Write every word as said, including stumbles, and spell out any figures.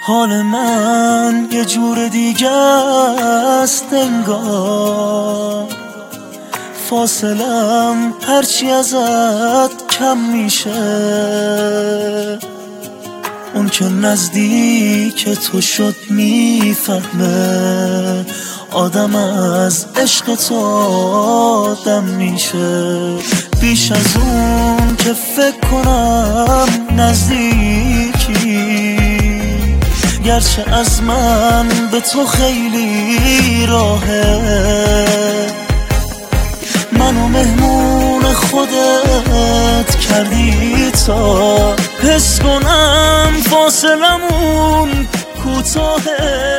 حال من یه جور دیگه است انگار، فاصلم هرچی ازت کم میشه. اون که نزدیک تو شد میفهمه آدم از عشق تو آدم میشه. بیش از اون که فکر کنم نزدیکی، گرچه از من به تو خیلی راهه. منو مهمون خودت کردی تا حس کنم فاصلمون کوتاهه.